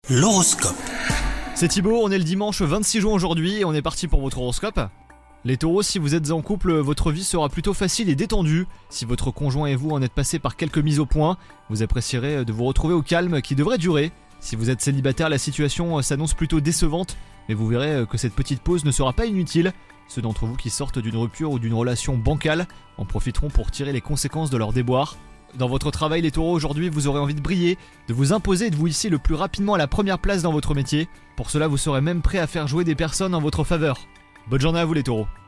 L'horoscope. C'est Thibaut, on est le dimanche 26 juin aujourd'hui et on est parti pour votre horoscope. Les taureaux, si vous êtes en couple, votre vie sera plutôt facile et détendue. Si votre conjoint et vous en êtes passés par quelques mises au point, vous apprécierez de vous retrouver au calme qui devrait durer. Si vous êtes célibataire, la situation s'annonce plutôt décevante, mais vous verrez que cette petite pause ne sera pas inutile. Ceux d'entre vous qui sortent d'une rupture ou d'une relation bancale en profiteront pour tirer les conséquences de leur déboire. Dans votre travail, les taureaux, aujourd'hui, vous aurez envie de briller, de vous imposer et de vous hisser le plus rapidement à la première place dans votre métier. Pour cela, vous serez même prêt à faire jouer des personnes en votre faveur. Bonne journée à vous les taureaux.